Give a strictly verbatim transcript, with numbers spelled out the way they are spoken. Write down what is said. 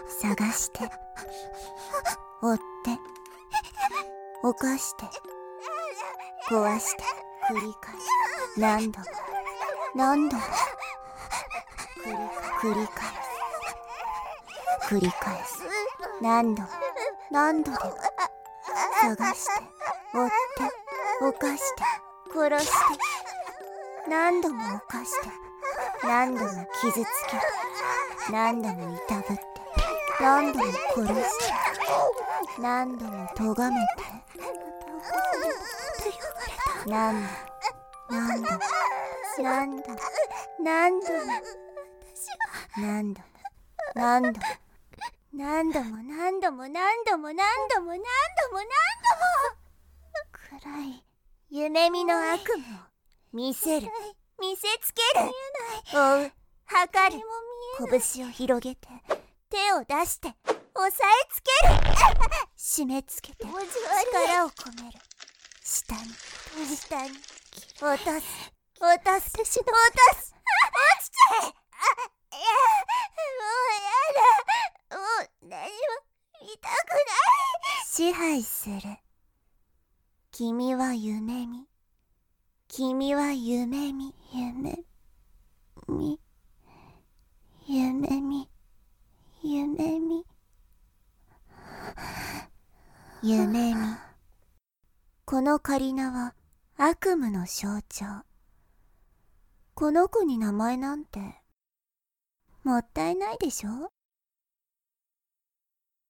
探して、追って、犯して、壊して、繰り返し、何度も、何度も、繰り返す、繰り返す、何度も、何度でも、探して、追って、犯して、殺して、何度も犯して、何度も傷つけて、何度もいたぶって、何度も殺して、何度も咎めて、何度も何度も何度も何度も何度も何度も何度も何度も何度も何度も何度も何度も暗い夢見の悪夢を見せる、見せつける、追う、測る、拳を広げて、手を出して、押さえつける、締め付けて、力を込める、下に、下に、落とす、落とす、落とす、落ちて、あ、いや、もうやだ、もう何も見たくない。支配する。君は夢見、君は夢見、夢見、夢見、夢見、夢見。このカリナは悪夢の象徴。この子に名前なんてもったいないでしょ。